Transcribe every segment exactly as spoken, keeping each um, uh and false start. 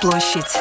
площадь.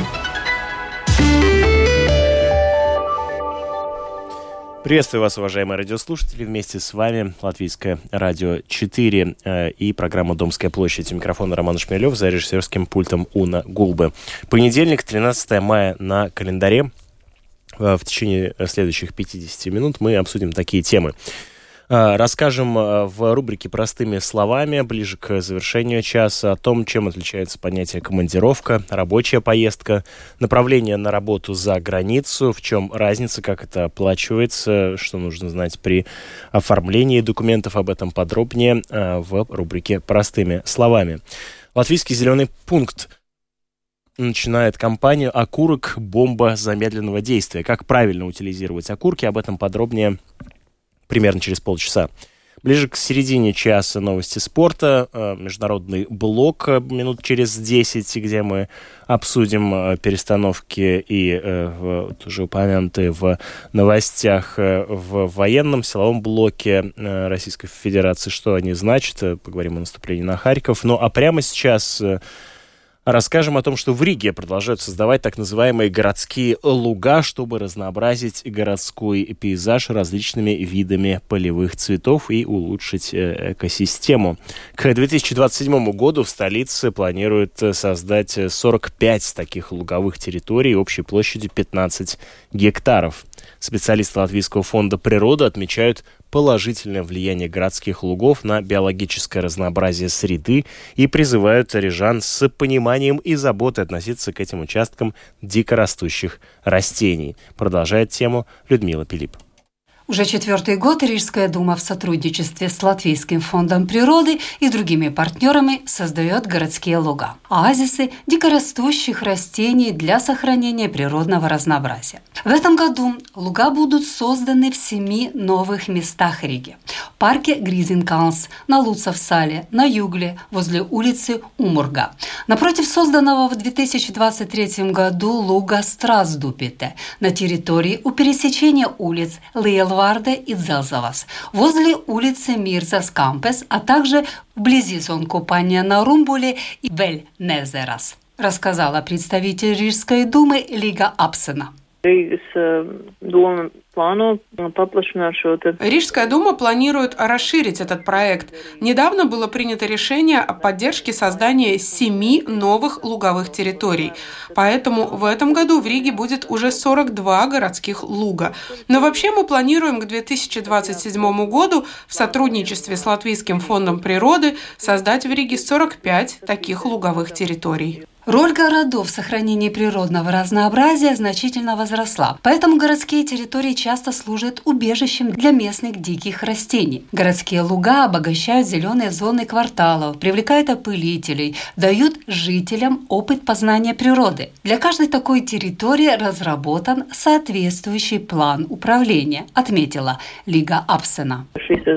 Приветствую вас, уважаемые радиослушатели. Вместе с вами Латвийское радио четыре э, и программа «Домская площадь». У микрофона Роман Шмелев, за режиссерским пультом Уна Гулбе. Понедельник, тринадцатое мая на календаре. Э, в течение следующих пятидесяти минут мы обсудим такие темы. Расскажем в рубрике «Простыми словами» ближе к завершению часа о том, чем отличается понятие командировка, рабочая поездка, направление на работу за границу, в чем разница, как это оплачивается, что нужно знать при оформлении документов. Об этом подробнее в рубрике «Простыми словами». Латвийский зеленый пункт начинает кампанию «Окурок. Бомба замедленного действия». Как правильно утилизировать окурки, об этом подробнее примерно через полчаса. Ближе к середине часа новости спорта, международный блок минут через десять, где мы обсудим перестановки и вот, уже упомянутые в новостях в военном силовом блоке Российской Федерации, что они значат, поговорим о наступлении на Харьков. Ну а прямо сейчас расскажем о том, что в Риге продолжают создавать так называемые городские луга, чтобы разнообразить городской пейзаж различными видами полевых цветов и улучшить экосистему. К две тысячи двадцать седьмому году в столице планируют создать сорок пять таких луговых территорий общей площадью пятнадцать гектаров. Специалисты Латвийского фонда природы отмечают положительное влияние городских лугов на биологическое разнообразие среды и призывают рижан с пониманием и заботой относиться к этим участкам дикорастущих растений. Продолжает тему Людмила Пилип. Уже четвертый год Рижская дума в сотрудничестве с Латвийским фондом природы и другими партнерами создает городские луга – оазисы дикорастущих растений для сохранения природного разнообразия. В этом году луга будут созданы в семи новых местах Риги. В парке Гризинкалнс, на Луцевсале, на Югле, возле улицы Умурга. Напротив созданного в две тысячи двадцать третьем году луга Страсдупите на территории у пересечения улиц Лиелварде и Дзелзавас, возле улицы Мирзас Кампес, а также вблизи зон купания на Румбуле и Вельнезерас, рассказала представитель Рижской думы Лига Апсена. Рижская дума планирует расширить этот проект. Недавно было принято решение о поддержке создания семи новых луговых территорий. Поэтому в этом году в Риге будет уже сорок два городских луга. Но вообще мы планируем к две тысячи двадцать седьмому году в сотрудничестве с Латвийским фондом природы создать в Риге сорок пять таких луговых территорий. Роль городов в сохранении природного разнообразия значительно возросла, поэтому городские территории часто служат убежищем для местных диких растений. Городские луга обогащают зеленые зоны кварталов, привлекают опылителей, дают жителям опыт познания природы. Для каждой такой территории разработан соответствующий план управления, отметила Лига Апсена.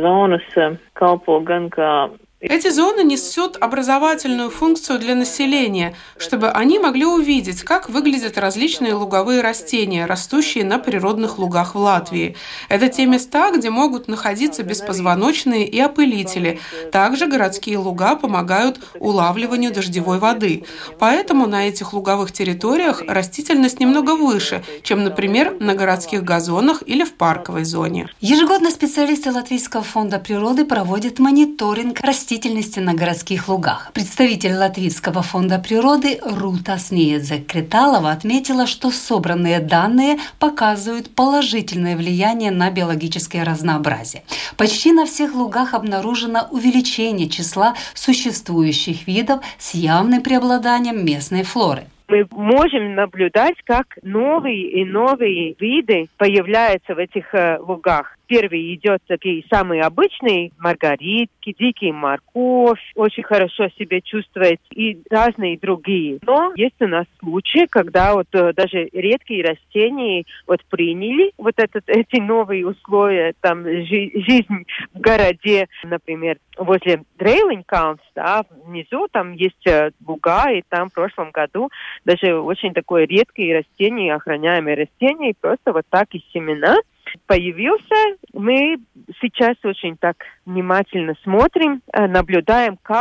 Эти зоны несут образовательную функцию для населения, чтобы они могли увидеть, как выглядят различные луговые растения, растущие на природных лугах в Латвии. Это те места, где могут находиться беспозвоночные и опылители. Также городские луга помогают улавливанию дождевой воды. Поэтому на этих луговых территориях растительность немного выше, чем, например, на городских газонах или в парковой зоне. Ежегодно специалисты Латвийского фонда природы проводят мониторинг растительности растительности на городских лугах. Представитель Латвийского фонда природы Рута Снеедзе-Креталова отметила, что собранные данные показывают положительное влияние на биологическое разнообразие. Почти на всех лугах обнаружено увеличение числа существующих видов с явным преобладанием местной флоры. Мы можем наблюдать, как новые и новые виды появляются в этих э, лугах. Первый идет такие самые обычные маргаритки, дикий морковь, очень хорошо себя чувствует, и разные другие. Но есть у нас случаи, когда вот э, даже редкие растения вот приняли вот этот, эти новые условия, там жи- жизнь в городе, например, возле Дрейлинкалнс, да, внизу там есть э, луга, и там в прошлом году даже очень такое редкое растение, охраняемое растение, просто вот так из семена появился. Мы сейчас очень так внимательно смотрим, наблюдаем, как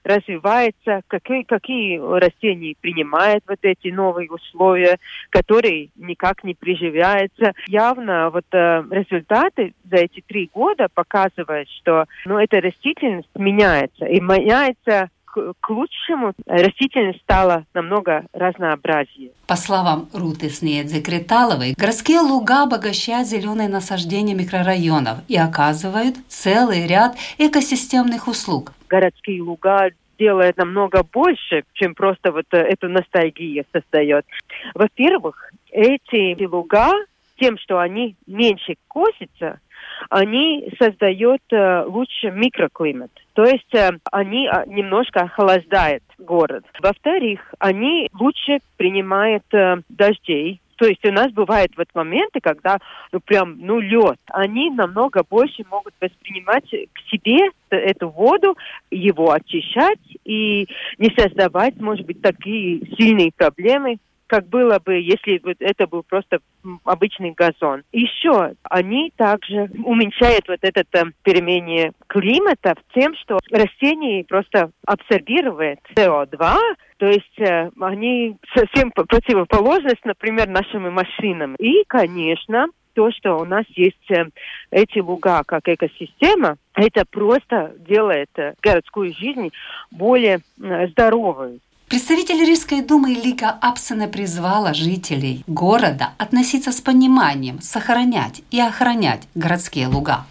развивается, какие, какие растения принимают вот эти новые условия, которые никак не приживаются. Явно вот э, результаты за эти три года показывают, что ну, эта растительность меняется. И меняется к, к лучшему. Растительность стала намного разнообразнее. По словам Руты Снеядзе-Криталовой, городские луга обогащают зеленые насаждения микрорайонов и оказывают целый ряд экосистемных услуг. Городские луга делают намного больше, чем просто вот эту ностальгию создает. Во-первых, эти луга, тем, что они меньше косятся, они создают э, лучше микроклимат. То есть э, они э, немножко охлаждают город. Во-вторых, они лучше принимают э, дождей. То есть у нас бывают вот моменты, когда ну прям ну лед. Они намного больше могут воспринимать к себе эту воду, его очищать и не создавать, может быть, такие сильные проблемы, как было бы, если вот это был просто обычный газон. Еще они также уменьшают вот это э, перемене климата тем, что растения просто абсорбируют си о два, то есть э, они совсем противоположность, например, нашим машинам. И, конечно, то, что у нас есть э, эти луга как экосистема, это просто делает э, городскую жизнь более э, здоровой. Представитель Рижской думы Лика Апсена призвала жителей города относиться с пониманием, сохранять и охранять городские луга.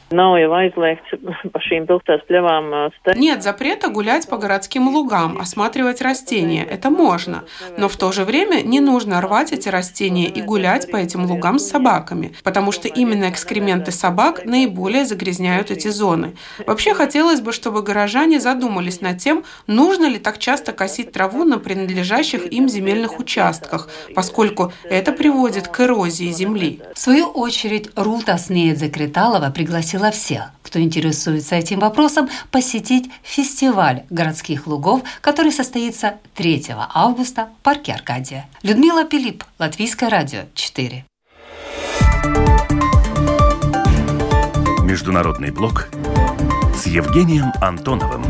Нет запрета гулять по городским лугам, осматривать растения. Это можно. Но в то же время не нужно рвать эти растения и гулять по этим лугам с собаками, потому что именно экскременты собак наиболее загрязняют эти зоны. Вообще хотелось бы, чтобы горожане задумались над тем, нужно ли так часто косить траву на принадлежащих им земельных участках, поскольку это приводит к эрозии земли. В свою очередь, Рута Снеядзе-Криталова пригласила всех, кто интересуется этим вопросом, посетить фестиваль городских лугов, который состоится третьего августа в парке Аркадия. Людмила Пилип, Латвийское радио четыре. Международный блог с Евгением Антоновым.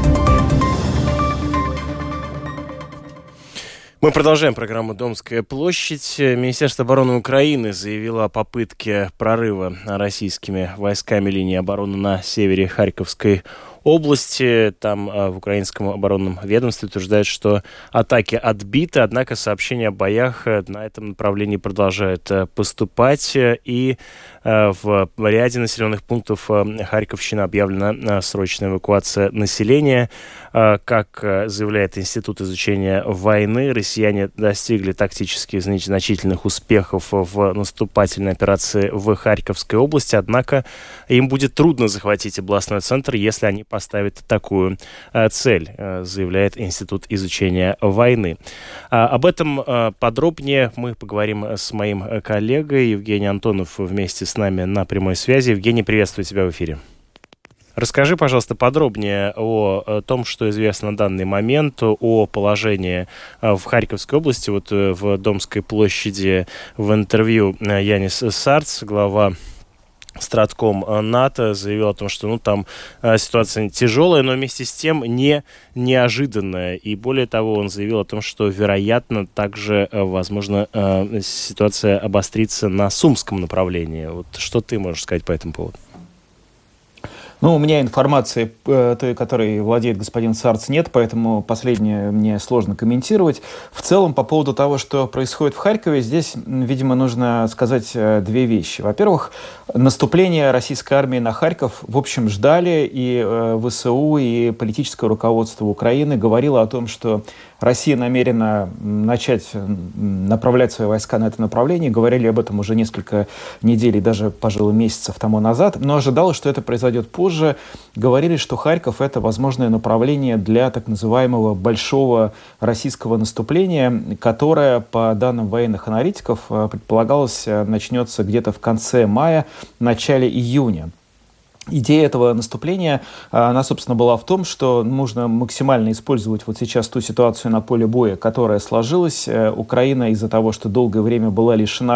Мы продолжаем программу «Домская площадь». Министерство обороны Украины заявило о попытке прорыва российскими войсками линии обороны на севере Харьковской области. Там в украинском оборонном ведомстве утверждают, что атаки отбиты, однако сообщения о боях на этом направлении продолжают поступать. И в ряде населенных пунктов Харьковщины объявлена срочная эвакуация населения. Как заявляет Институт изучения войны, россияне достигли тактически значительных успехов в наступательной операции в Харьковской области, однако им будет трудно захватить областной центр, если они поставят такую цель, заявляет Институт изучения войны. Об этом подробнее мы поговорим с моим коллегой Евгением Антонов вместе с нами на прямой связи. Евгений, приветствую тебя в эфире. Расскажи, пожалуйста, подробнее о том, что известно на данный момент, о положении в Харьковской области. Вот в Домской площади в интервью Янис Сарц, глава Стратком НАТО, заявил о том, что ну, там ситуация тяжелая, но вместе с тем не неожиданная. И более того, он заявил о том, что, вероятно, также, возможно, ситуация обострится на Сумском направлении. Вот что ты можешь сказать по этому поводу? Ну, у меня информации, той, которой владеет господин Сарц, нет, поэтому последнее мне сложно комментировать. В целом, по поводу того, что происходит в Харькове, здесь, видимо, нужно сказать две вещи. Во-первых, наступление российской армии на Харьков, в общем, ждали, и ВСУ, и политическое руководство Украины говорило о том, что Россия намерена начать направлять свои войска на это направление. Говорили об этом уже несколько недель и даже, пожалуй, месяцев тому назад, но ожидалось, что это произойдет позже. Говорили, что Харьков — это возможное направление для так называемого большого российского наступления, которое, по данным военных аналитиков, предполагалось, начнется где-то в конце мая, начале июня. Идея этого наступления, она, собственно, была в том, что нужно максимально использовать вот сейчас ту ситуацию на поле боя, которая сложилась. Украина из-за того, что долгое время была лишена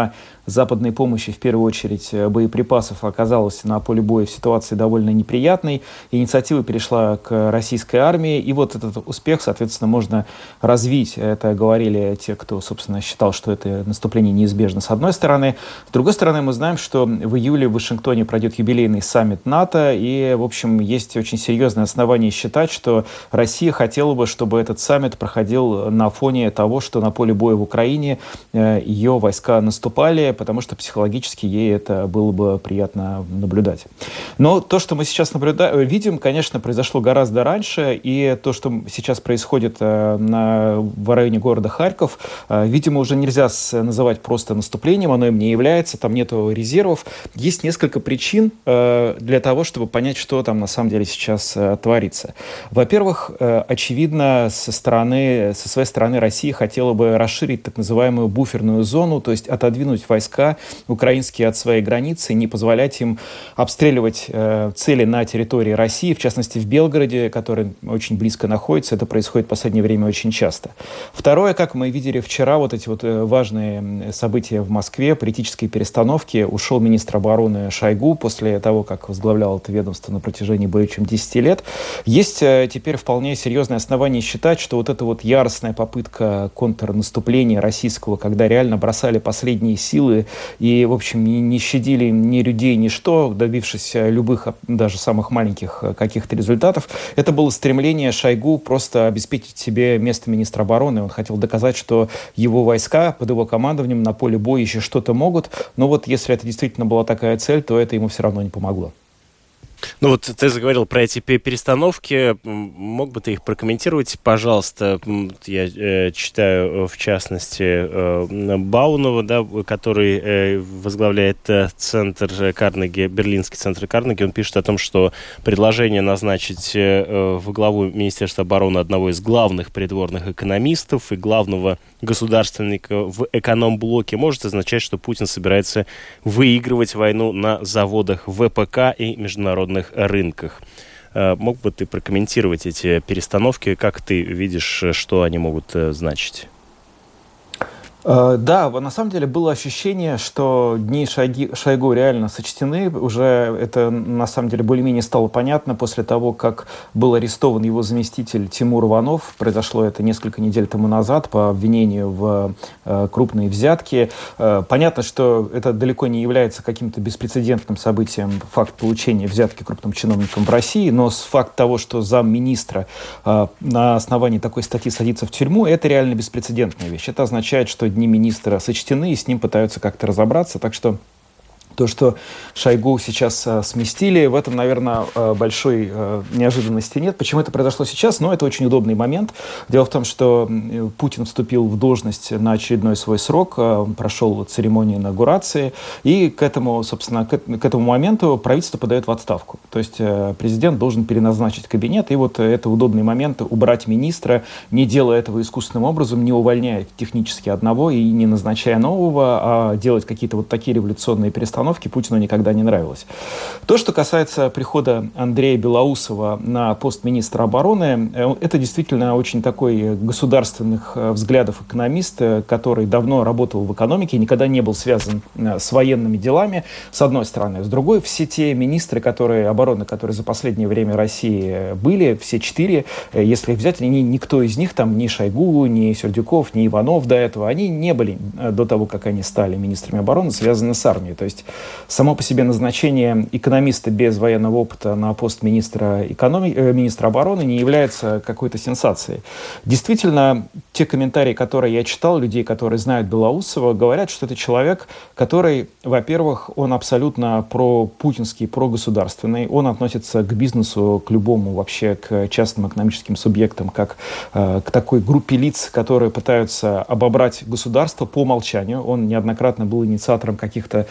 западной помощи, в первую очередь боеприпасов, оказалась на поле боя в ситуации довольно неприятной. Инициатива перешла к российской армии, и вот этот успех, соответственно, можно развить. Это говорили те, кто, собственно, считал, что это наступление неизбежно, с одной стороны. С другой стороны, мы знаем, что в июле в Вашингтоне пройдет юбилейный саммит НАТО, и, в общем, есть очень серьезные основания считать, что Россия хотела бы, чтобы этот саммит проходил на фоне того, что на поле боя в Украине ее войска наступали, потому что психологически ей это было бы приятно наблюдать. Но то, что мы сейчас наблюдаем, видим, конечно, произошло гораздо раньше, и то, что сейчас происходит на, в районе города Харьков, видимо, уже нельзя называть просто наступлением, оно им не является, там нету резервов. Есть несколько причин для того, чтобы понять, что там на самом деле сейчас творится. Во-первых, очевидно, со стороны, со своей стороны Россия хотела бы расширить так называемую буферную зону, то есть отодвинуть войска украинские от своей границы, не позволять им обстреливать э, цели на территории России, в частности в Белгороде, который очень близко находится. Это происходит в последнее время очень часто. Второе, как мы видели вчера, вот эти вот важные события в Москве, политические перестановки. Ушел министр обороны Шойгу после того, как возглавлял это ведомство на протяжении более чем десяти лет. Есть э, теперь вполне серьезные основания считать, что вот эта вот яростная попытка контрнаступления российского, когда реально бросали последние силы и, в общем, не, не щадили ни людей, ни что, добившись любых, даже самых маленьких каких-то результатов, это было стремление Шойгу просто обеспечить себе место министра обороны. Он хотел доказать, что его войска под его командованием на поле боя еще что-то могут, но вот если это действительно была такая цель, то это ему все равно не помогло. Ну вот ты заговорил про эти перестановки. Мог бы ты их прокомментировать, пожалуйста? Я э, читаю, в частности, э, Баунова, да, который э, возглавляет э, центр Карнеги, берлинский центр Карнеги. Он пишет о том, что предложение назначить э, во главу Министерства обороны одного из главных придворных экономистов и главного государственника в эконом-блоке может означать, что Путин собирается выигрывать войну на заводах ВПК и международных рынках. Мог бы ты прокомментировать эти перестановки? Как ты видишь, что они могут значить? Да, на самом деле было ощущение, что дни Шойги, Шойгу реально сочтены. Уже это на самом деле более-менее стало понятно после того, как был арестован его заместитель Тимур Иванов. Произошло это несколько недель тому назад по обвинению в э, крупные взятки. Э, понятно, что это далеко не является каким-то беспрецедентным событием, факт получения взятки крупным чиновникам в России, но факт того, что замминистра э, на основании такой статьи садится в тюрьму, это реально беспрецедентная вещь. Это означает, что дни министра сочтены, и с ним пытаются как-то разобраться. Так что то, что Шойгу сейчас а, сместили, в этом, наверное, а, большой а, неожиданности нет. Почему это произошло сейчас? Ну, это очень удобный момент. Дело в том, что Путин вступил в должность на очередной свой срок, а, прошел церемонию инаугурации, и к этому, собственно, к, к этому моменту правительство подает в отставку. То есть а, президент должен переназначить кабинет, и вот это удобный момент убрать министра, не делая этого искусственным образом, не увольняя технически одного и не назначая нового, а делать какие-то вот такие революционные перестановки Путину никогда не нравилось. То, что касается прихода Андрея Белоусова на пост министра обороны, это действительно очень такой государственных взглядов экономист, который давно работал в экономике, никогда не был связан с военными делами, с одной стороны. С другой, все те министры которые, обороны, которые за последнее время России были, все четыре, если их взять, они, никто из них, там, ни Шойгу, ни Сердюков, ни Иванов до этого, они не были до того, как они стали министрами обороны, связаны с армией. То есть само по себе назначение экономиста без военного опыта на пост министра, экономи... э, министра обороны не является какой-то сенсацией. Действительно, те комментарии, которые я читал, людей, которые знают Белоусова, говорят, что это человек, который, во-первых, он абсолютно пропутинский, прогосударственный, он относится к бизнесу, к любому вообще, к частным экономическим субъектам, как э, к такой группе лиц, которые пытаются обобрать государство по умолчанию. Он неоднократно был инициатором каких-то довольно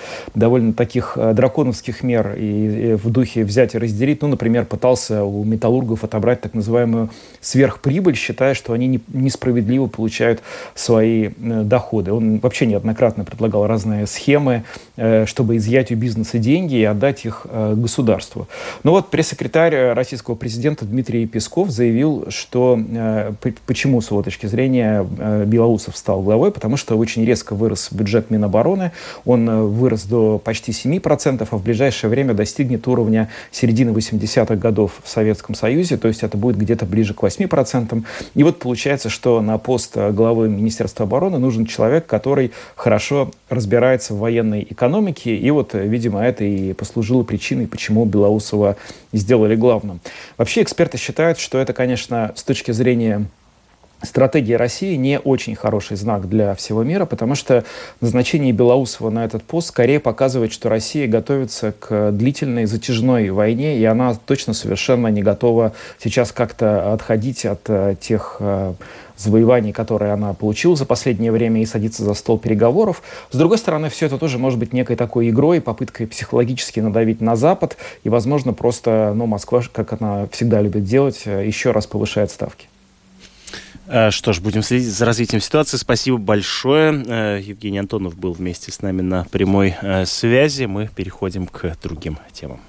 довольно таких драконовских мер и, и в духе взять и разделить. Ну, например, пытался у металлургов отобрать так называемую сверхприбыль, считая, что они не, несправедливо получают свои э, доходы. Он вообще неоднократно предлагал разные схемы, э, чтобы изъять у бизнеса деньги и отдать их э, государству. Но вот пресс-секретарь российского президента Дмитрий Песков заявил, что э, почему, с его точки зрения, э, Белоусов стал главой, потому что очень резко вырос бюджет Минобороны, он э, вырос до почти семь процентов, а в ближайшее время достигнет уровня середины восьмидесятых годов в Советском Союзе, то есть это будет где-то ближе к восьми процентам. И вот получается, что на пост главы Министерства обороны нужен человек, который хорошо разбирается в военной экономике, и вот, видимо, это и послужило причиной, почему Белоусова сделали главным. Вообще эксперты считают, что это, конечно, с точки зрения стратегия России не очень хороший знак для всего мира, потому что назначение Белоусова на этот пост скорее показывает, что Россия готовится к длительной затяжной войне, и она точно совершенно не готова сейчас как-то отходить от э, тех э, завоеваний, которые она получила за последнее время, и садиться за стол переговоров. С другой стороны, все это тоже может быть некой такой игрой, попыткой психологически надавить на Запад, и, возможно, просто, ну, Москва, как она всегда любит делать, еще раз повышает ставки. Что ж, будем следить за развитием ситуации. Спасибо большое. Евгений Антонов был вместе с нами на прямой связи. Мы переходим к другим темам.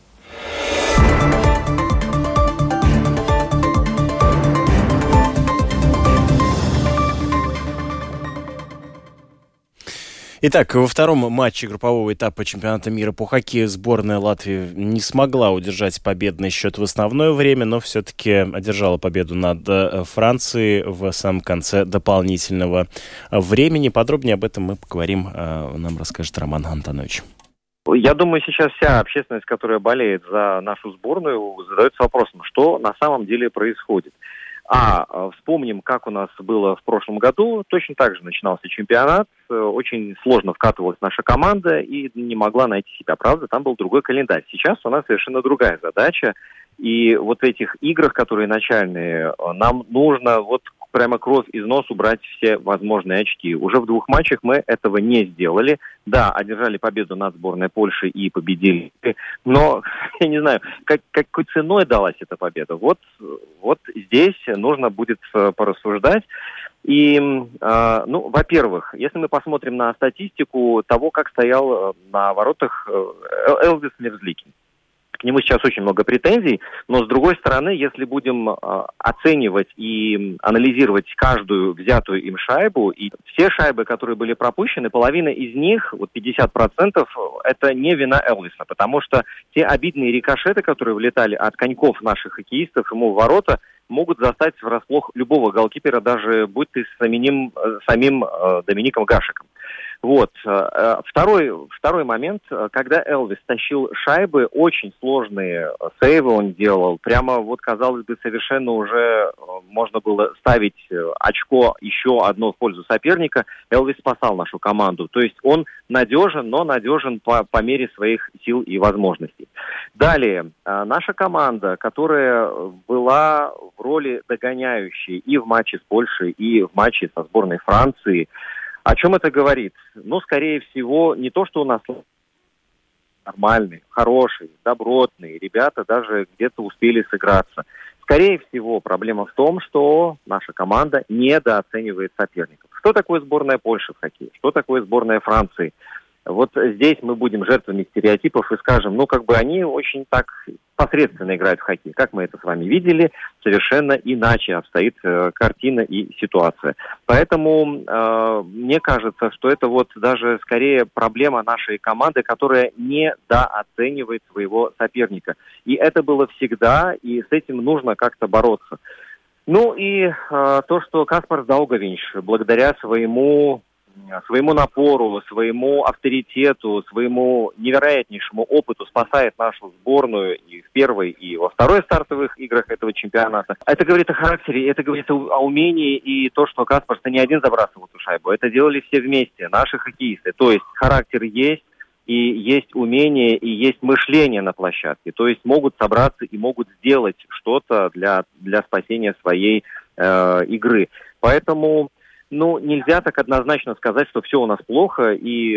Итак, во втором матче группового этапа чемпионата мира по хоккею сборная Латвии не смогла удержать победный счет в основное время, но все-таки одержала победу над Францией в самом конце дополнительного времени. Подробнее об этом мы поговорим, нам расскажет Роман Антонович. Я думаю, сейчас вся общественность, которая болеет за нашу сборную, задается вопросом, что на самом деле происходит. А вспомним, как у нас было в прошлом году. Точно так же начинался чемпионат. Очень сложно вкатывалась наша команда и не могла найти себя. Правда, там был другой календарь. Сейчас у нас совершенно другая задача. И вот в этих играх, которые начальные, нам нужно вот прямо кровь из носу брать все возможные очки. Уже в двух матчах мы этого не сделали. Да, одержали победу над сборной Польши и победили. Но, я не знаю, как, какой ценой далась эта победа. Вот, вот здесь нужно будет порассуждать. И, э, ну, во-первых, если мы посмотрим на статистику того, как стоял на воротах Элвис Мерзликин. К нему сейчас очень много претензий, но с другой стороны, если будем э, оценивать и анализировать каждую взятую им шайбу, и все шайбы, которые были пропущены, половина из них, вот пятьдесят процентов, это не вина Элвиса, потому что те обидные рикошеты, которые влетали от коньков наших хоккеистов ему в ворота, могут застать врасплох любого голкипера, даже будь ты самим, самим э, Домиником Гашиком. Вот. Второй, второй момент, когда Элвис тащил шайбы, очень сложные сейвы он делал. Прямо, вот, казалось бы, совершенно уже можно было ставить очко еще одно в пользу соперника. Элвис спасал нашу команду. То есть он надежен, но надежен по, по мере своих сил и возможностей. Далее, наша команда, которая была в роли догоняющей и в матче с Польшей, и в матче со сборной Франции. О чем это говорит? Ну, скорее всего, не то, что у нас нормальные, хорошие, добротные ребята даже где-то успели сыграться. Скорее всего, проблема в том, что наша команда недооценивает соперников. Что такое сборная Польши в хоккее? Что такое сборная Франции? Вот здесь мы будем жертвами стереотипов и скажем, ну, как бы они очень так посредственно играют в хоккей. Как мы это с вами видели, совершенно иначе обстоит э, картина и ситуация. Поэтому э, мне кажется, что это вот даже скорее проблема нашей команды, которая недооценивает своего соперника. И это было всегда, и с этим нужно как-то бороться. Ну и э, то, что Каспарс Даугавинч, благодаря своему... своему напору, своему авторитету, своему невероятнейшему опыту спасает нашу сборную и в первой, и во второй стартовых играх этого чемпионата. Это говорит о характере, это говорит о умении и то, что Каспарс не один забрасывал эту шайбу. Это делали все вместе, наши хоккеисты. То есть характер есть, и есть умение, и есть мышление на площадке. То есть могут собраться и могут сделать что-то для, для спасения своей э, игры. Поэтому... Ну, нельзя так однозначно сказать, что все у нас плохо, и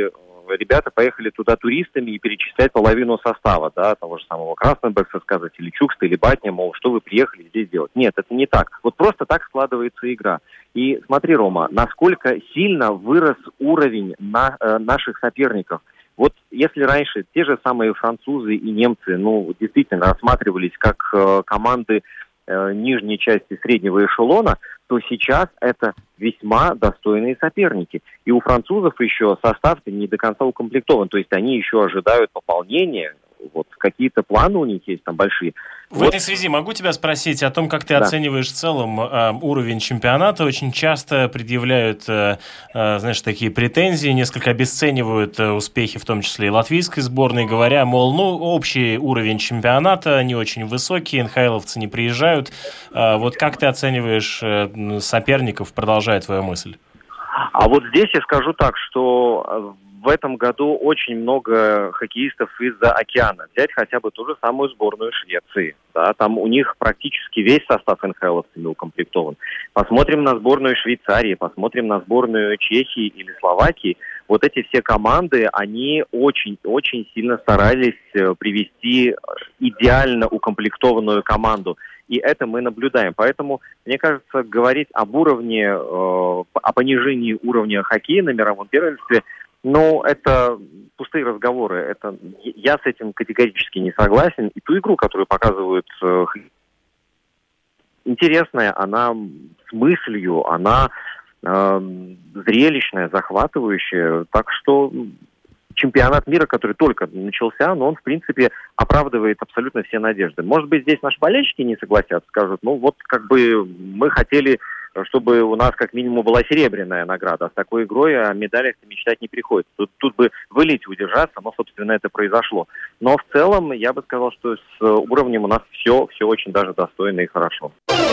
ребята поехали туда туристами и перечислять половину состава, да, того же самого Красноберга сказать, или Чукста, или Батня, мол, что вы приехали здесь делать. Нет, это не так. Вот просто так складывается игра. И смотри, Рома, насколько сильно вырос уровень на, э, наших соперников. Вот если раньше те же самые французы и немцы, ну, действительно рассматривались как э, команды э, нижней части среднего эшелона, то сейчас это весьма достойные соперники. И у французов еще состав не до конца укомплектован, то есть они еще ожидают пополнения. Вот какие-то планы у них есть там большие. В вот. этой связи могу тебя спросить о том, как ты да. оцениваешь в целом э, уровень чемпионата. Очень часто предъявляют, э, э, знаешь, такие претензии, несколько обесценивают э, успехи, в том числе и латвийской сборной, говоря, мол, ну, общий уровень чемпионата не очень высокий, эн ха эловцы не приезжают. Э, вот как ты оцениваешь э, соперников, продолжая твою мысль? А вот здесь я скажу так, что в этом году очень много хоккеистов из-за океана. Взять хотя бы ту же самую сборную Швеции. Да, там у них практически весь состав эн ха эловцами укомплектован. Посмотрим на сборную Швейцарии, посмотрим на сборную Чехии или Словакии. Вот эти все команды, они очень-очень сильно старались привести идеально укомплектованную команду. И это мы наблюдаем. Поэтому, мне кажется, говорить об уровне, э, о понижении уровня хоккея на мировом первенстве, ну, это пустые разговоры. Это, я с этим категорически не согласен. И ту игру, которую показывают, э, интересная, она с мыслью, она э, зрелищная, захватывающая. Так что чемпионат мира, который только начался, но он, в принципе, оправдывает абсолютно все надежды. Может быть, здесь наши болельщики не согласятся, скажут, ну вот как бы мы хотели, чтобы у нас как минимум была серебряная награда, а с такой игрой о медалях мечтать не приходится. Тут, тут бы в элите удержаться, но, собственно, это произошло. Но в целом, я бы сказал, что с уровнем у нас все, все очень даже достойно и хорошо.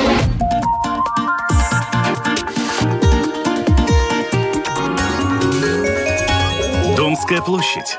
Домская площадь.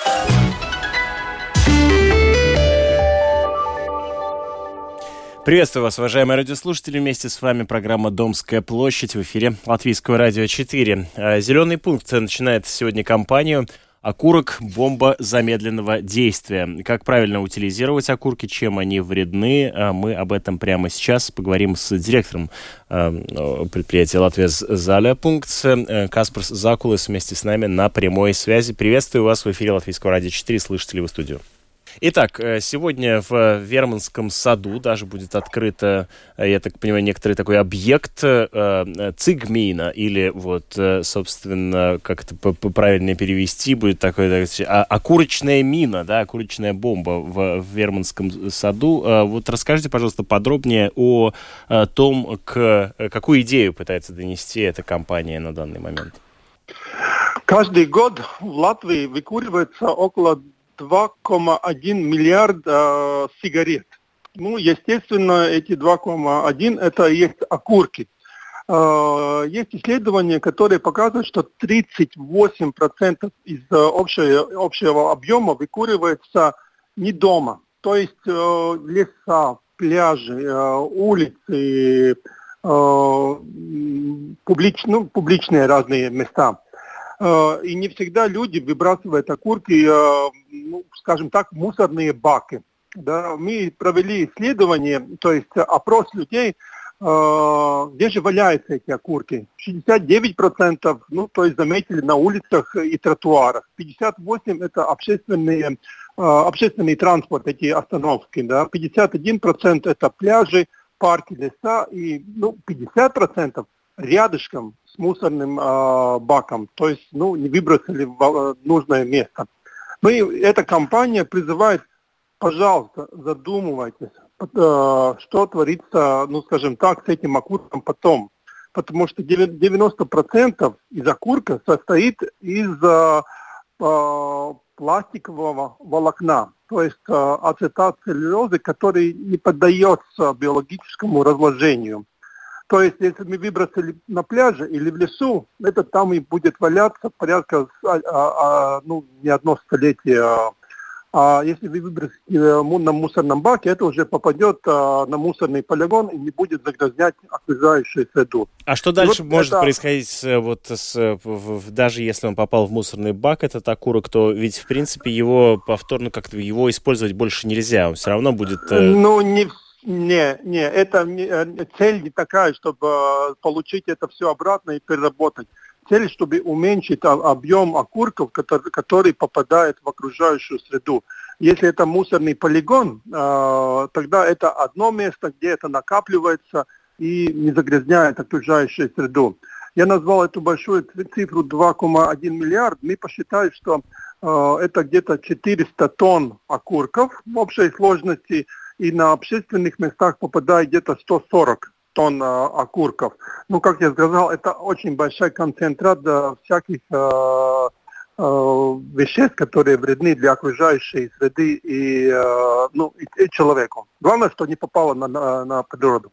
Приветствую вас, уважаемые радиослушатели. Вместе с вами программа «Домская площадь» в эфире Латвийского радио четыре. Зеленый пункт начинает сегодня кампанию «Окурок – бомба замедленного действия». Как правильно утилизировать окурки, чем они вредны, мы об этом прямо сейчас поговорим с директором предприятия «Латвия Заля Пункт» Каспарс Закулис вместе с нами на прямой связи. Приветствую вас в эфире Латвийского радио четыре. Слышите ли вы студию? Итак, сегодня в Верманском саду даже будет открыто, я так понимаю, некоторый такой объект цигмина, или вот, собственно, как это правильно перевести, будет такое, окурочная мина, да, окурочная бомба в Верманском саду. Вот расскажите, пожалуйста, подробнее о том, к какую идею пытается донести эта компания на данный момент. Каждый год в Латвии выкуривается около два целых один миллиарда э, сигарет. Ну, естественно, эти два целых один это и есть окурки. Э, есть исследования, которые показывают, что тридцать восемь процентов из э, общего, общего объема выкуривается не дома. То есть э, леса, пляжи, э, улицы, э, публич, ну, публичные разные места. И не всегда люди выбрасывают окурки, ну, скажем так, в мусорные баки. Да, мы провели исследование, то есть опрос людей, где же валяются эти окурки. шестьдесят девять процентов, ну, то есть заметили на улицах и тротуарах. пятьдесят восемь процентов это общественные, общественный транспорт, эти остановки. Да. пятьдесят один процент это пляжи, парки, леса. И ну, пятьдесят процентов рядышком с мусорным э, баком, то есть, ну, не выбросили в э, нужное место. Ну и эта компания призывает, пожалуйста, задумывайтесь, э, что творится, ну, скажем так, с этим окурком потом. Потому что девяносто процентов из окурка состоит из э, э, пластикового волокна, то есть э, ацетат целлюлозы, который не поддается биологическому разложению. То есть, если мы выбросили на пляже или в лесу, это там и будет валяться порядка, а, а, ну, не одно столетие. А если вы выбросите на мусорном баке, это уже попадет на мусорный полигон и не будет загрязнять окружающую среду. А что дальше вот может это... происходить, вот, с, даже если он попал в мусорный бак, этот окурок, то ведь, в принципе, его повторно как-то его использовать больше нельзя, он все равно будет... Ну, не Не, не, это не, цель не такая, чтобы получить это все обратно и переработать. Цель, чтобы уменьшить объем окурков, который, который попадает в окружающую среду. Если это мусорный полигон, тогда это одно место, где это накапливается и не загрязняет окружающую среду. Я назвал эту большую цифру два целых один миллиард. Мы посчитали, что это где-то четыреста тонн окурков в общей сложности, и на общественных местах попадает где-то сто сорок тонн э, окурков. Ну, как я сказал, это очень большой концентрат э, всяких э, э, веществ, которые вредны для окружающей среды и, э, ну, и, и человеку. Главное, что не попало на, на, на природу.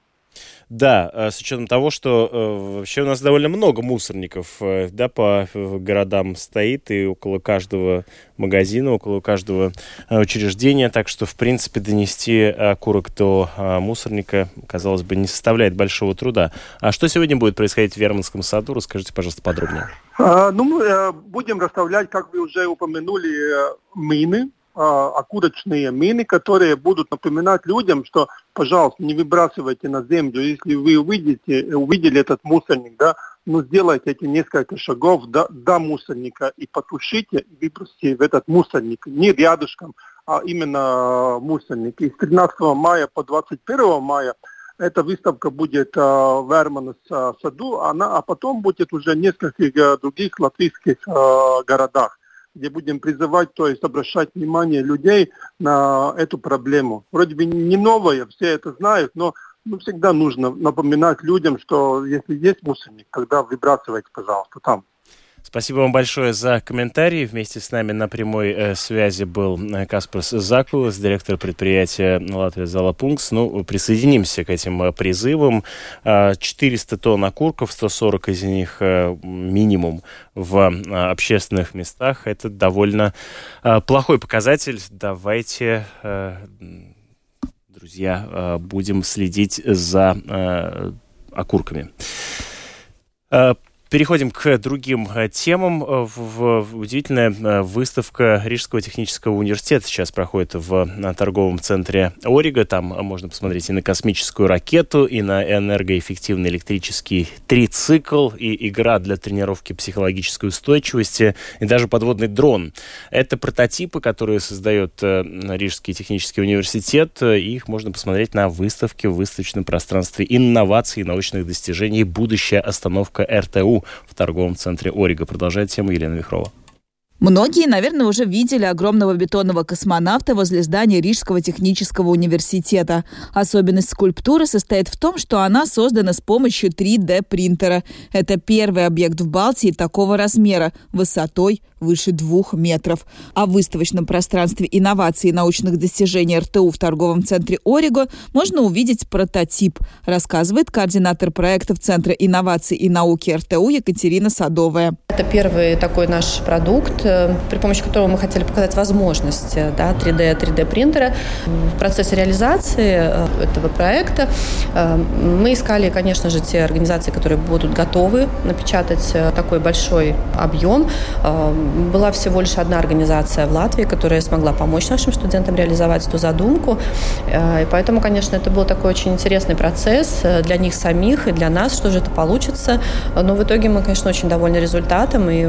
Да, с учетом того, что э, вообще у нас довольно много мусорников, э, да, по э, городам стоит, и около каждого магазина, около каждого э, учреждения, так что, в принципе, донести окурок до э, мусорника, казалось бы, не составляет большого труда. А что сегодня будет происходить в Верманском саду? Расскажите, пожалуйста, подробнее. А, ну, мы э, будем расставлять, как вы уже упомянули, э, мины, окурочные мины, которые будут напоминать людям, что, пожалуйста, не выбрасывайте на землю. Если вы увидите, увидели этот мусорник, да, ну, сделайте эти несколько шагов до, до мусорника и потушите, и выбросьте в этот мусорник. Не рядышком, а именно мусорник. И с тринадцатого мая по двадцать первого мая эта выставка будет а, в Верманском саду, она, а потом будет уже в нескольких а, других латвийских а, городах, где будем призывать, то есть обращать внимание людей на эту проблему. Вроде бы не новое, все это знают, но ну, всегда нужно напоминать людям, что если есть мусорник, тогда выбрасывайте, пожалуйста, там. Спасибо вам большое за комментарии. Вместе с нами на прямой э, связи был Каспарс Закулас, директор предприятия Латвия Залапункс. Ну, присоединимся к этим э, призывам. Э, четыреста тонн окурков, сто сорок из них э, минимум в э, общественных местах. Это довольно э, плохой показатель. Давайте, э, друзья, э, будем следить за э, окурками. Э, Переходим к другим темам. В, в, удивительная выставка Рижского технического университета сейчас проходит в на торговом центре Ориго. Там можно посмотреть и на космическую ракету, и на энергоэффективный электрический трицикл, и игра для тренировки психологической устойчивости, и даже подводный дрон. Это прототипы, которые создает Рижский технический университет. Их можно посмотреть на выставке в выставочном пространстве инноваций и научных достижений «Будущая остановка эр тэ у» в торговом центре Ориго. Продолжает тему Елена Вихрова. Многие, наверное, уже видели огромного бетонного космонавта возле здания Рижского технического университета. Особенность скульптуры состоит в том, что она создана с помощью три дэ принтера. Это первый объект в Балтии такого размера, высотой выше двух метров. А в выставочном пространстве инноваций и научных достижений эр тэ у в торговом центре Ориго можно увидеть прототип, рассказывает координатор проектов Центра инноваций и науки эр тэ у Екатерина Садовая. Это первый такой наш продукт, при помощи которого мы хотели показать возможности, да, три дэ, три дэ принтера. В процессе реализации этого проекта мы искали, конечно же, те организации, которые будут готовы напечатать такой большой объем. Была всего лишь одна организация в Латвии, которая смогла помочь нашим студентам реализовать эту задумку. И поэтому, конечно, это был такой очень интересный процесс для них самих и для нас, что же это получится. Но в итоге мы, конечно, очень довольны результатом. И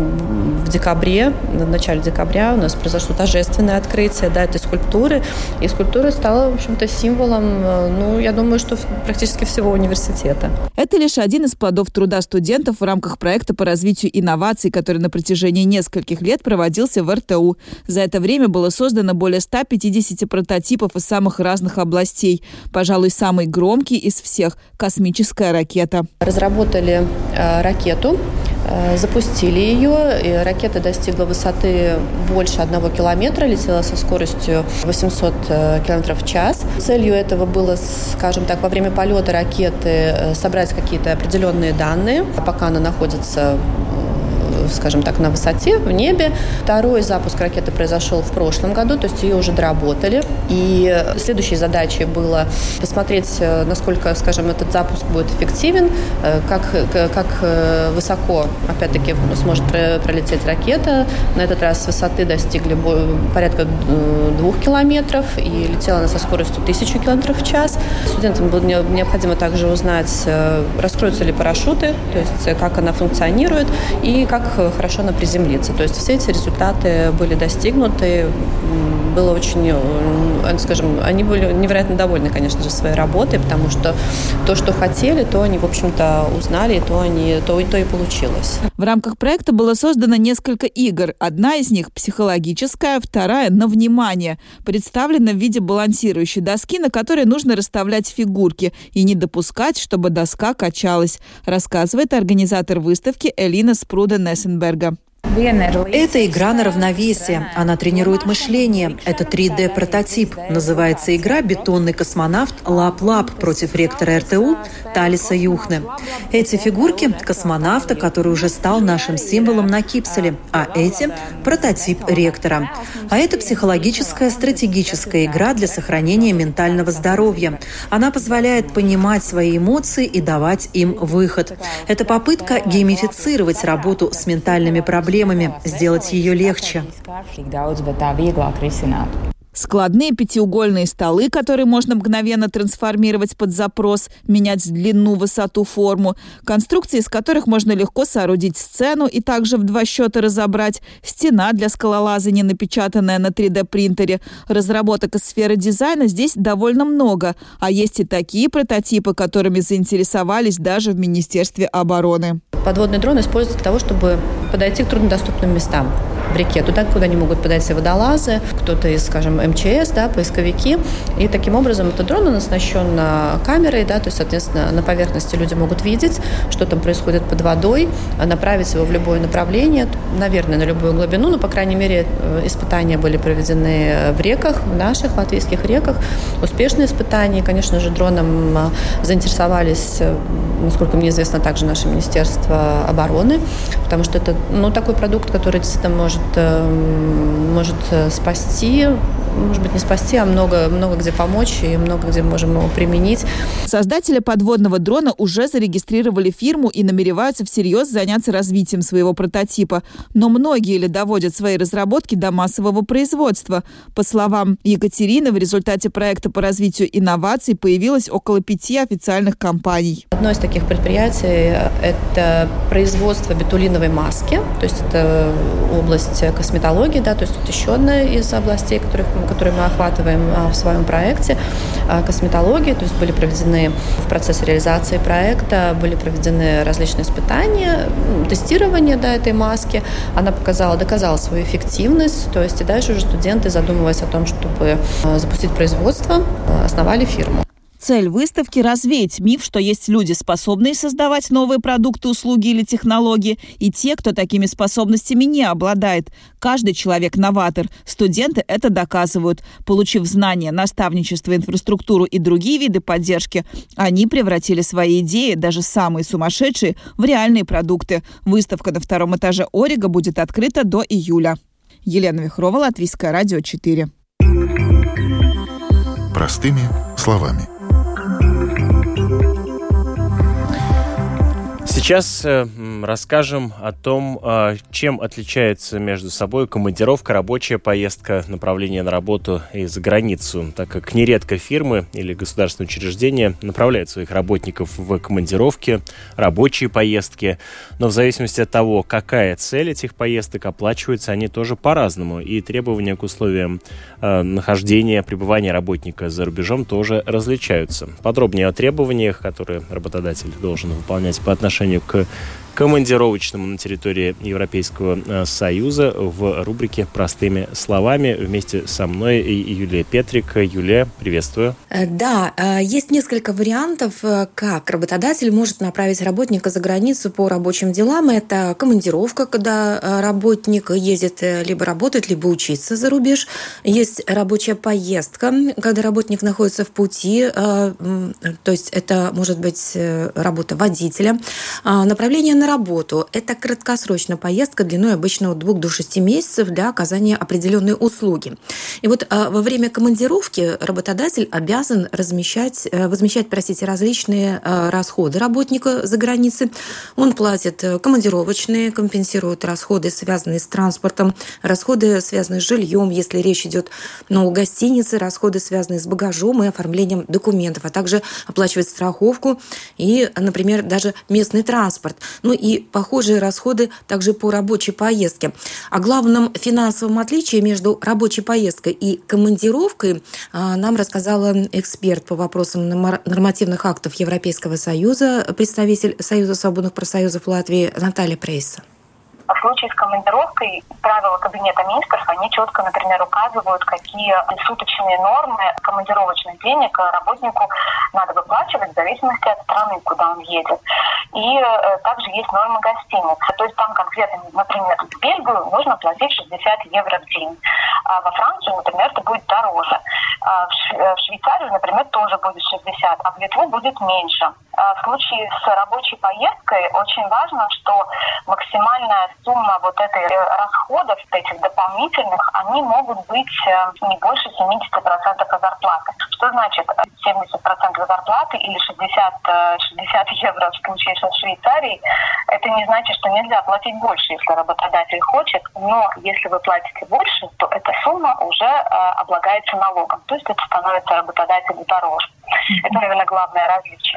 в декабре, в начале декабря у нас произошло торжественное открытие, да, этой скульптуры. И скульптура стала, в общем-то, символом, ну, я думаю, что практически всего университета. Это лишь один из плодов труда студентов в рамках проекта по развитию инноваций, который на протяжении нескольких лет проводился в эр тэ у. За это время было создано более ста пятидесяти прототипов из самых разных областей. Пожалуй, самый громкий из всех – космическая ракета. Разработали э, ракету, э, запустили ее. И ракета достигла высоты больше одного километра, летела со скоростью восемьсот километров в час. Целью этого было, скажем так, во время полета ракеты собрать какие-то определенные данные, пока она находится скажем так, на высоте, в небе. Второй запуск ракеты произошел в прошлом году, то есть ее уже доработали. И следующей задачей было посмотреть, насколько, скажем, этот запуск будет эффективен, как, как высоко, опять-таки, сможет пролететь ракета. На этот раз с высоты достигли порядка двух километров и летела она со скоростью тысячу километров в час. Студентам было необходимо также узнать, раскроются ли парашюты, то есть как она функционирует и как хорошо она приземлится. То есть все эти результаты были достигнуты. Было очень, скажем, они были невероятно довольны, конечно же, своей работой, потому что то, что хотели, то они, в общем-то, узнали, и то, они, то, то и получилось. В рамках проекта было создано несколько игр. Одна из них психологическая, вторая на внимание. Представлена в виде балансирующей доски, на которой нужно расставлять фигурки и не допускать, чтобы доска качалась, рассказывает организатор выставки Элина Спруда-Нессенберга. Это игра на равновесие. Она тренирует мышление. Это три дэ-прототип. Называется игра «Бетонный космонавт Лап-Лап» против ректора эр тэ у Талиса Юхне. Эти фигурки – космонавта, который уже стал нашим символом на кипселе, а эти – прототип ректора. А это психологическая стратегическая игра для сохранения ментального здоровья. Она позволяет понимать свои эмоции и давать им выход. Это попытка геймифицировать работу с ментальными проблемами, сделать ее легче. Складные пятиугольные столы, которые можно мгновенно трансформировать под запрос, менять длину, высоту, форму. Конструкции, из которых можно легко соорудить сцену и также в два счета разобрать. Стена для скалолазания, напечатанная на три дэ-принтере. Разработок из сферы дизайна здесь довольно много. А есть и такие прототипы, которыми заинтересовались даже в Министерстве обороны. Подводный дрон используется для того, чтобы подойти к труднодоступным местам в реке, туда, куда не могут подойти водолазы, кто-то из, скажем, эм че эс, да, поисковики. И таким образом этот дрон, он оснащен камерой, да, то есть, соответственно, на поверхности люди могут видеть, что там происходит под водой, направить его в любое направление, наверное, на любую глубину, но, по крайней мере, испытания были проведены в реках, в наших латвийских реках, успешные испытания. И, конечно же, дроном заинтересовались, насколько мне известно, также наше Министерство обороны, потому что это, ну, такой продукт, который действительно может, может спасти, может быть, не спасти, а много, много где помочь и много где можем его применить. Создатели подводного дрона уже зарегистрировали фирму и намереваются всерьез заняться развитием своего прототипа. Но многие ли доводят свои разработки до массового производства? По словам Екатерины, в результате проекта по развитию инноваций появилось около пяти официальных компаний. Одно из таких предприятий – это производство ботулиновой маски, то есть это область косметологии, да, то есть это еще одна из областей, которых которые мы охватываем в своем проекте, косметологии. То есть были проведены в процессе реализации проекта, были проведены различные испытания, тестирование, да, этой маски. Она показала, доказала свою эффективность. То есть и дальше уже студенты, задумываясь о том, чтобы запустить производство, основали фирму. Цель выставки – развеять миф, что есть люди, способные создавать новые продукты, услуги или технологии, и те, кто такими способностями не обладает. Каждый человек – новатор. Студенты это доказывают. Получив знания, наставничество, инфраструктуру и другие виды поддержки, они превратили свои идеи, даже самые сумасшедшие, в реальные продукты. Выставка на втором этаже Орига будет открыта до июля. Елена Вихрова, Латвийское радио четыре. Простыми словами. Сейчас э, расскажем о том, э, чем отличается между собой командировка, рабочая поездка, направление на работу и за границу, так как нередко фирмы или государственные учреждения направляют своих работников в командировки, рабочие поездки, но в зависимости от того, какая цель этих поездок, оплачиваются они тоже по-разному, и требования к условиям э, нахождения, пребывания работника за рубежом тоже различаются. Подробнее о требованиях, которые работодатель должен выполнять по отношению к командировочному на территории Европейского Союза в рубрике «Простыми словами». Вместе со мной Юлия Петрик. Юлия, приветствую. Да, есть несколько вариантов, как работодатель может направить работника за границу по рабочим делам. Это командировка, когда работник ездит либо работать, либо учиться за рубеж. Есть рабочая поездка, когда работник находится в пути, то есть это может быть работа водителя. Направление на работу. работу. Это краткосрочная поездка длиной обычно от двух до шести месяцев для оказания определенной услуги. И вот во время командировки работодатель обязан размещать, возмещать, простите, различные расходы работника за границей. Он платит командировочные, компенсирует расходы, связанные с транспортом, расходы, связанные с жильем, если речь идет ну, о гостинице, расходы, связанные с багажом и оформлением документов, а также оплачивает страховку и, например, даже местный транспорт. Ну и похожие расходы также по рабочей поездке. О главном финансовом отличии между рабочей поездкой и командировкой нам рассказала эксперт по вопросам нормативных актов Европейского Союза, представитель Союза свободных профсоюзов Латвии Наталья Прейса. В случае с командировкой правила Кабинета министров, они четко, например, указывают, какие суточные нормы командировочных денег работнику надо выплачивать в зависимости от страны, куда он едет. И э, также есть нормы гостиниц. То есть там конкретно, например, в Бельгию нужно платить шестьдесят евро в день. А во Францию, например, это будет дороже. А в, Ш- в Швейцарию, например, тоже будет шестьдесят, а в Литву будет меньше. А в случае с рабочей поездкой очень важно, что максимальная сумма вот этой расходов, этих дополнительных, они могут быть не больше семьдесят процентов от зарплаты. Что значит семьдесят процентов зарплаты или шестьдесят, шестьдесят евро в случае со Швейцарией? Это не значит, что нельзя платить больше, если работодатель хочет, но если вы платите больше, то эта сумма уже э, облагается налогом, то есть это становится работодателю дороже. Это, наверное, главное различие.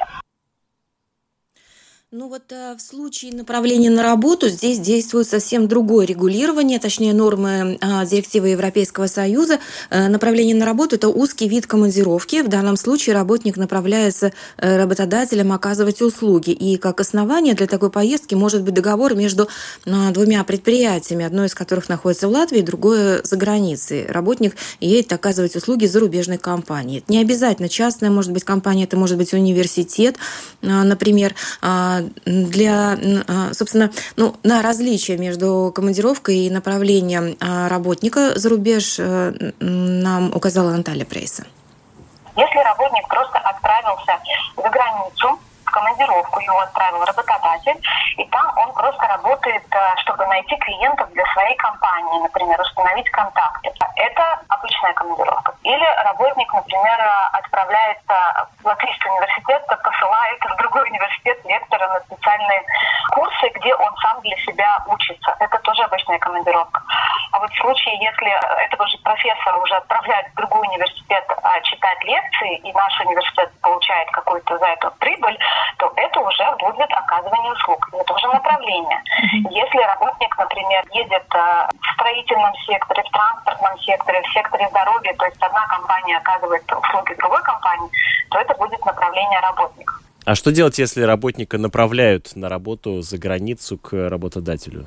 Ну вот в случае направления на работу здесь действует совсем другое регулирование, точнее нормы директивы Европейского Союза. Направление на работу – это узкий вид командировки. В данном случае работник направляется работодателем оказывать услуги. И как основание для такой поездки может быть договор между двумя предприятиями, одно из которых находится в Латвии, другое за границей. Работник едет оказывать услуги зарубежной компании. Это не обязательно частная, может быть, компания, это может быть университет, например. Для, собственно, ну, на различие между командировкой и направлением работника за рубеж нам указала Наталья Прейса. Если работник просто отправился за границу, в командировку его отправил работодатель, и там он просто работает, чтобы найти клиентов для своей компании, например, установить контакты. Это обычная командировка. Или работник, например, отправляется в Латвийский университет, посылает в другой университет лектора на специальные курсы, где он сам для себя учится. Это тоже обычная командировка. А вот в случае, если этого же профессора уже отправляют в другой университет читать лекции, и наш университет получает какую-то за это прибыль, то это уже будет оказывание услуг. Это уже направление. Если работник, например, едет в строительном секторе, в транспортном секторе, в секторе здоровья, то есть одна компания оказывает услуги другой компании, то это будет направление работника. А что делать, если работника направляют на работу за границу к работодателю?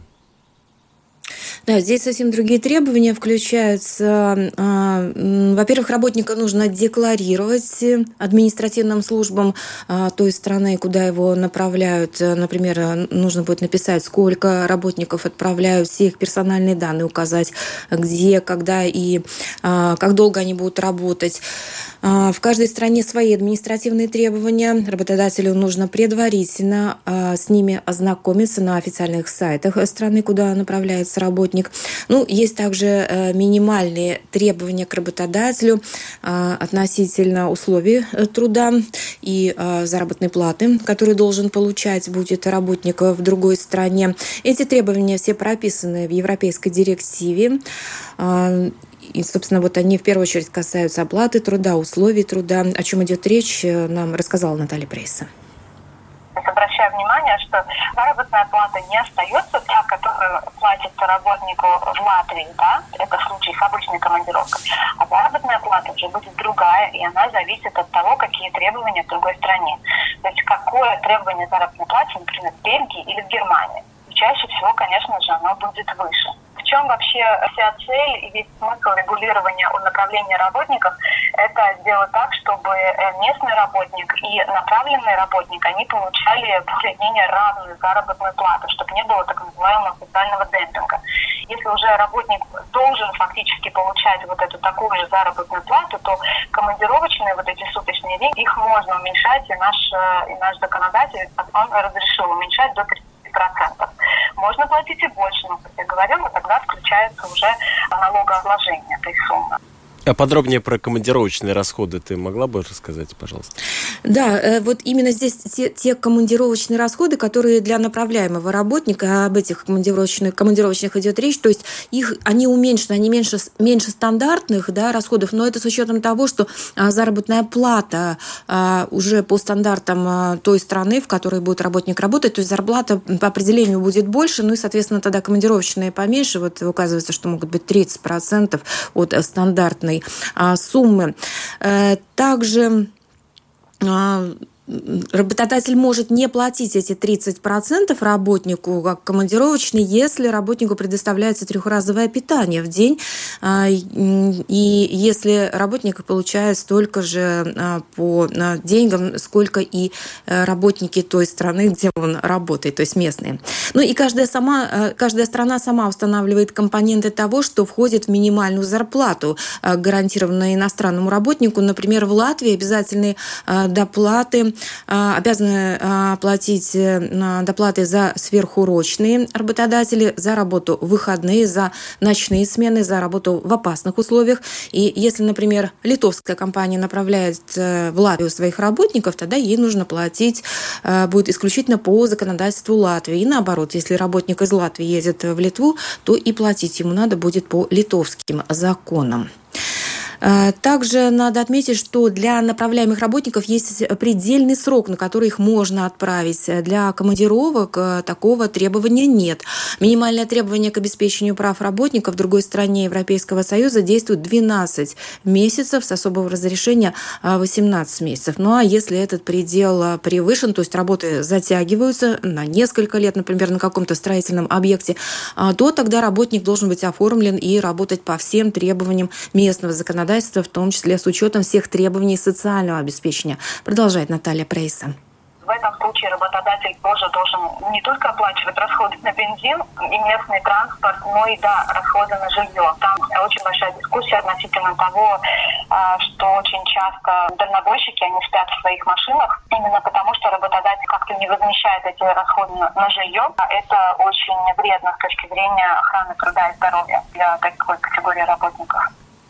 Да, здесь совсем другие требования включаются. Во-первых, работника нужно декларировать административным службам той страны, куда его направляют. Например, нужно будет написать, сколько работников отправляют, все их персональные данные указать, где, когда и как долго они будут работать. В каждой стране свои административные требования. Работодателю нужно предварительно с ними ознакомиться на официальных сайтах страны, куда направляется работник. Ну, есть также минимальные требования к работодателю относительно условий труда и заработной платы, которую должен получать будет работник в другой стране. Эти требования все прописаны в Европейской директиве. И, собственно, вот они в первую очередь касаются оплаты труда, условий труда. О чем идет речь, нам рассказала Наталья Прейса. Обращаю внимание, что заработная плата не остается та, которую платится работнику в Латвии, да, это в случае с обычной командировкой, а заработная плата уже будет другая, и она зависит от того, какие требования в другой стране. То есть какое требование заработной платы, например, в Бельгии или в Германии. Чаще всего, конечно же, оно будет выше. В чем вообще вся цель и весь смысл регулирования о направлении работников? Это сделать так, чтобы местный работник и направленный работник, они получали более-менее равную заработную плату, чтобы не было так называемого социального демпинга. Если уже работник должен фактически получать вот эту такую же заработную плату, то командировочные вот эти суточные деньги, их можно уменьшать, и наш, и наш законодатель, он разрешил уменьшать до тридцати процентов. Можно платить и больше, но, как я говорила, тогда включается уже налогообложение этой суммы. А подробнее про командировочные расходы ты могла бы рассказать, пожалуйста? Да, вот именно здесь те, те командировочные расходы, которые для направляемого работника, об этих командировочных, командировочных идет речь, то есть их, они уменьшены, они меньше, меньше стандартных, да, расходов, но это с учетом того, что а, заработная плата а, уже по стандартам а, той страны, в которой будет работник работать, то есть зарплата по определению будет больше, ну и, соответственно, тогда командировочные поменьше, вот указывается, что могут быть тридцать процентов от стандартной суммы. Также работодатель может не платить эти тридцать процентов работнику как командировочный, если работнику предоставляется трехразовое питание в день, и если работник получает столько же по деньгам, сколько и работники той страны, где он работает, то есть местные. Ну и каждая, сама, каждая страна сама устанавливает компоненты того, что входит в минимальную зарплату, гарантированную иностранному работнику. Например, в Латвии обязательные доплаты обязаны платить доплаты за сверхурочные работодатели, за работу в выходные, за ночные смены, за работу в опасных условиях. И если, например, литовская компания направляет в Латвию своих работников, тогда ей нужно платить будет исключительно по законодательству Латвии. И наоборот, если работник из Латвии едет в Литву, то и платить ему надо будет по литовским законам. Также надо отметить, что для направляемых работников есть предельный срок, на который их можно отправить. Для командировок такого требования нет. Минимальное требование к обеспечению прав работников в другой стране Европейского Союза действует двенадцать месяцев, с особого разрешения восемнадцать месяцев. Ну а если этот предел превышен, то есть работы затягиваются на несколько лет, например, на каком-то строительном объекте, то тогда работник должен быть оформлен и работать по всем требованиям местного законодательства, в том числе с учетом всех требований социального обеспечения. Продолжает Наталья Прейса. В этом случае работодатель тоже должен не только оплачивать расходы на бензин и местный транспорт, но и, да, расходы на жилье. Там очень большая дискуссия относительно того, что очень часто дальнобойщики, они спят в своих машинах, именно потому что работодатель как-то не возмещает эти расходы на жилье. Это очень вредно с точки зрения охраны труда и здоровья для такой категории работников.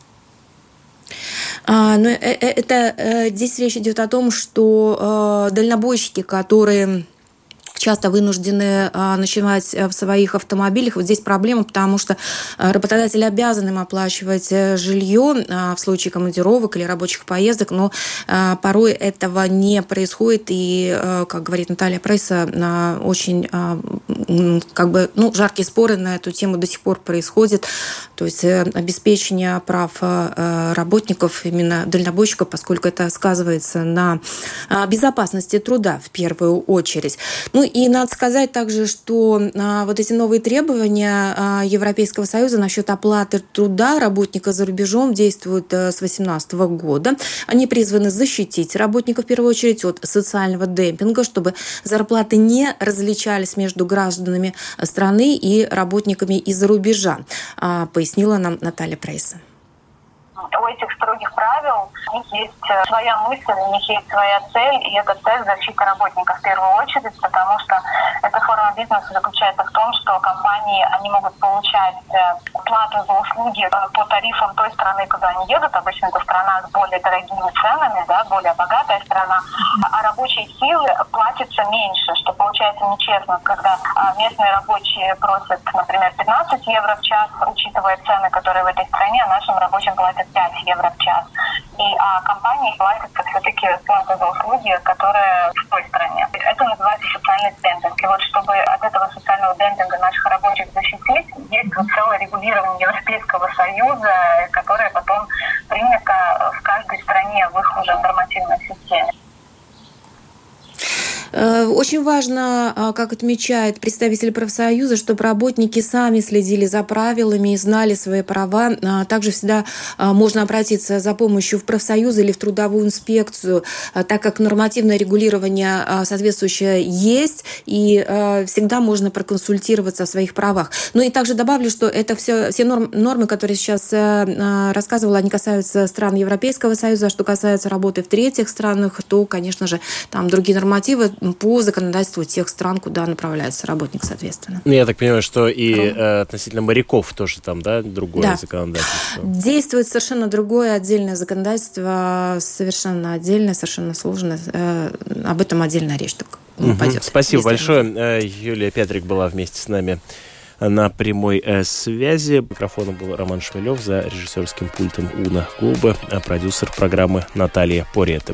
А, но это, здесь речь идет о том, что э, дальнобойщики, которые часто вынуждены а, ночевать в своих автомобилях. Вот здесь проблема, потому что а, работодатель обязан им оплачивать жилье а, в случае командировок или рабочих поездок, но а, порой этого не происходит, и, а, как говорит Наталья Прейса, а, очень а, как бы, ну, жаркие споры на эту тему до сих пор происходят. То есть а, обеспечение прав а, работников, именно дальнобойщиков, поскольку это сказывается на а, безопасности труда в первую очередь. Ну и надо сказать также, что а, вот эти новые требования а, Европейского Союза насчет оплаты труда работника за рубежом действуют а, с две тысячи восемнадцатого года. Они призваны защитить работников в первую очередь от социального демпинга, чтобы зарплаты не различались между гражданами страны и работниками из-за рубежа, а, пояснила нам Наталья Прейса. У этих строгих правил у них есть своя мысль, у них есть своя цель, и эта цель — защита работников в первую очередь, потому что эта форма бизнеса заключается в том, что компании, они могут получать плату за услуги по тарифам той страны, куда они едут. Обычно это страна с более дорогими ценами, да, более богатая страна, а рабочие силы платятся меньше, что получается нечестно, когда местные рабочие просят, например, пятнадцать евро в час, учитывая цены, которые в этой стране, а нашим рабочим платят пять евро в час. И а компании платят все-таки плату за услуги, которые в той стране. Это называется социальный демпинг. И вот чтобы от этого социального демпинга наших рабочих защитить, есть вот целое регулирование Европейского Союза, которое потом принято в каждой стране в их уже нормативной системе. Очень важно, как отмечает представитель профсоюза, чтобы работники сами следили за правилами и знали свои права. Также всегда можно обратиться за помощью в профсоюз или в трудовую инспекцию, так как нормативное регулирование соответствующее есть, и всегда можно проконсультироваться о своих правах. Ну и также добавлю, что это все, все норм, нормы, которые сейчас рассказывала, они касаются стран Европейского Союза. Что касается работы в третьих странах, то, конечно же, там другие нормативы. по законодательству тех стран, куда направляется работник, соответственно. Ну, я так понимаю, что и э, относительно моряков тоже там, да, другое да. законодательство? Действует совершенно другое отдельное законодательство, совершенно отдельное, совершенно сложное. Э, об этом отдельная речь только угу. пойдет. Спасибо большое. Нужно. Юлия Петрик была вместе с нами на прямой э, связи. Микрофоном был Роман Шмелев, за режиссерским пультом Уна Гулбе, а продюсер программы Наталья Порета.